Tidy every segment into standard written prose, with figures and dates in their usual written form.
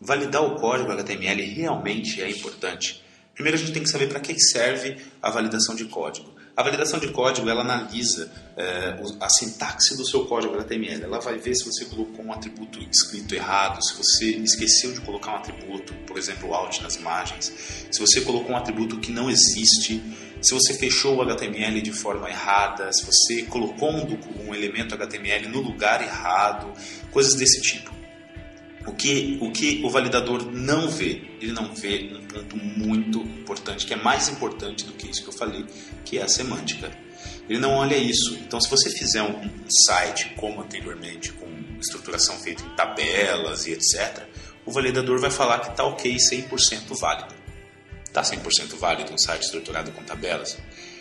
validar o código HTML realmente é importante? Primeiro a gente tem que saber para que serve a validação de código. A validação de código, ela analisa a sintaxe do seu código HTML. Ela vai ver se você colocou um atributo escrito errado, se você esqueceu de colocar um atributo, por exemplo, o alt nas imagens, se você colocou um atributo que não existe, se você fechou o HTML de forma errada, se você colocou um elemento HTML no lugar errado, coisas desse tipo. O que o validador não vê? Ele não vê um ponto muito importante, que é mais importante do que isso que eu falei, que é a semântica. Ele não olha isso. Então, se você fizer um site, como anteriormente, com estruturação feita em tabelas e etc., o validador vai falar que está ok, 100% válido. Está 100% válido um site estruturado com tabelas?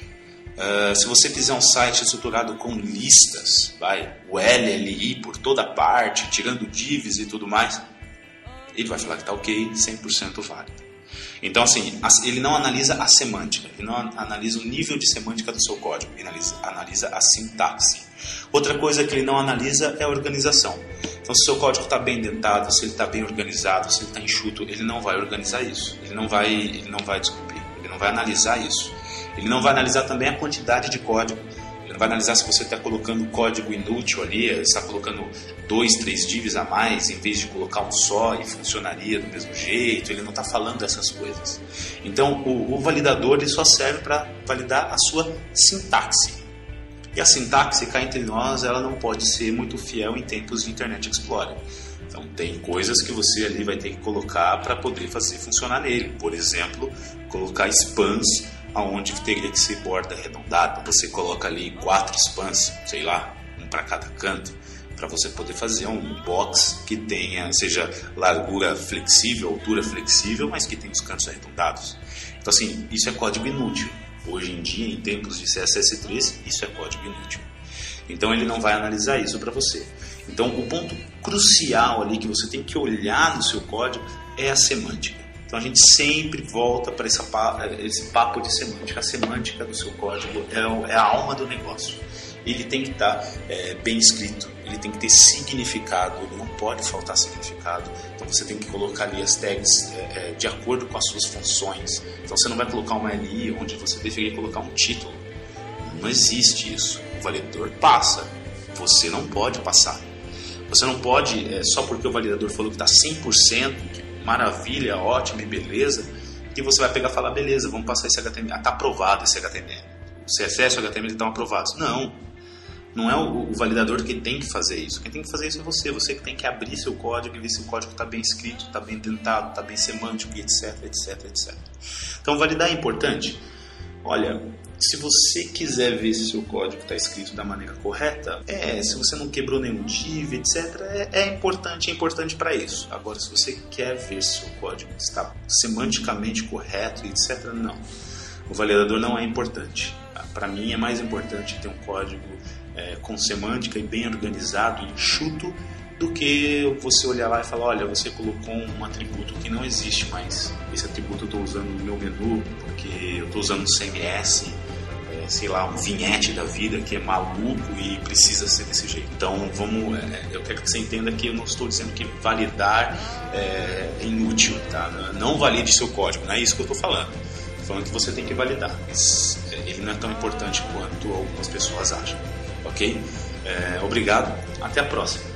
Se você fizer um site estruturado com listas, o LLI por toda parte, tirando divs e tudo mais, ele vai falar que está ok, 100% válido. Então, assim, ele não analisa a semântica, ele não analisa o nível de semântica do seu código, ele analisa a sintaxe. Outra coisa que ele não analisa é a organização. Então, se o seu código está bem dentado, se ele está bem organizado, se ele está enxuto, ele não vai organizar isso, ele não vai analisar isso. Ele não vai analisar também a quantidade de código. Ele não vai analisar se você está colocando código inútil ali, está colocando 2, 3 divs a mais em vez de colocar um só e funcionaria do mesmo jeito. Ele não está falando dessas coisas. Então, o validador ele só serve para validar a sua sintaxe. E a sintaxe, cá entre nós, ela não pode ser muito fiel em tempos de Internet Explorer. Então, tem coisas que você ali vai ter que colocar para poder fazer funcionar nele. Por exemplo, colocar spans aonde teria que ser borda arredondada. Você coloca ali 4 spans, sei lá, um para cada canto, para você poder fazer um box que seja largura flexível, altura flexível, mas que tenha os cantos arredondados. Então, assim, isso é código inútil. Hoje em dia, em tempos de CSS3, isso é código inútil. Então, ele não vai analisar isso para você. Então, o ponto crucial ali que você tem que olhar no seu código é a semântica. Então a gente sempre volta para esse papo de semântica. A semântica do seu código é a alma do negócio. Ele tem que estar bem escrito, ele tem que ter significado, ele não pode faltar significado. Então você tem que colocar ali as tags de acordo com as suas funções. Então você não vai colocar uma LI onde você deveria colocar um título. Não existe isso. O validador passa, você não pode passar. Você não pode, só porque o validador falou que está 100%, maravilha, ótimo e beleza, que você vai pegar e falar, beleza, vamos passar esse HTML, está aprovado esse HTML, o CSS e o HTML estão aprovados. Não é o validador que tem que fazer isso. Quem tem que fazer isso é você que tem que abrir seu código e ver se o código está bem escrito, está bem dentado, está bem semântico, etc, etc, etc. Então, validar é importante? Olha, se você quiser ver se o seu código está escrito da maneira correta, se você não quebrou nenhum div, etc, é importante para isso. Agora, se você quer ver se o seu código está semanticamente correto, etc, não. O validador não é importante. Para mim é mais importante ter um código com semântica e bem organizado e enxuto do que você olhar lá e falar, olha, você colocou um atributo que não existe mais. Esse atributo eu estou usando no meu menu porque eu estou usando um CMS, sei lá, um vinhete da vida que é maluco e precisa ser desse jeito. Então, eu quero que você entenda que eu não estou dizendo que validar é inútil, tá? Não valide seu código, não é isso que eu estou falando. Estou falando que você tem que validar, mas ele não é tão importante quanto algumas pessoas acham, ok? Obrigado, até a próxima.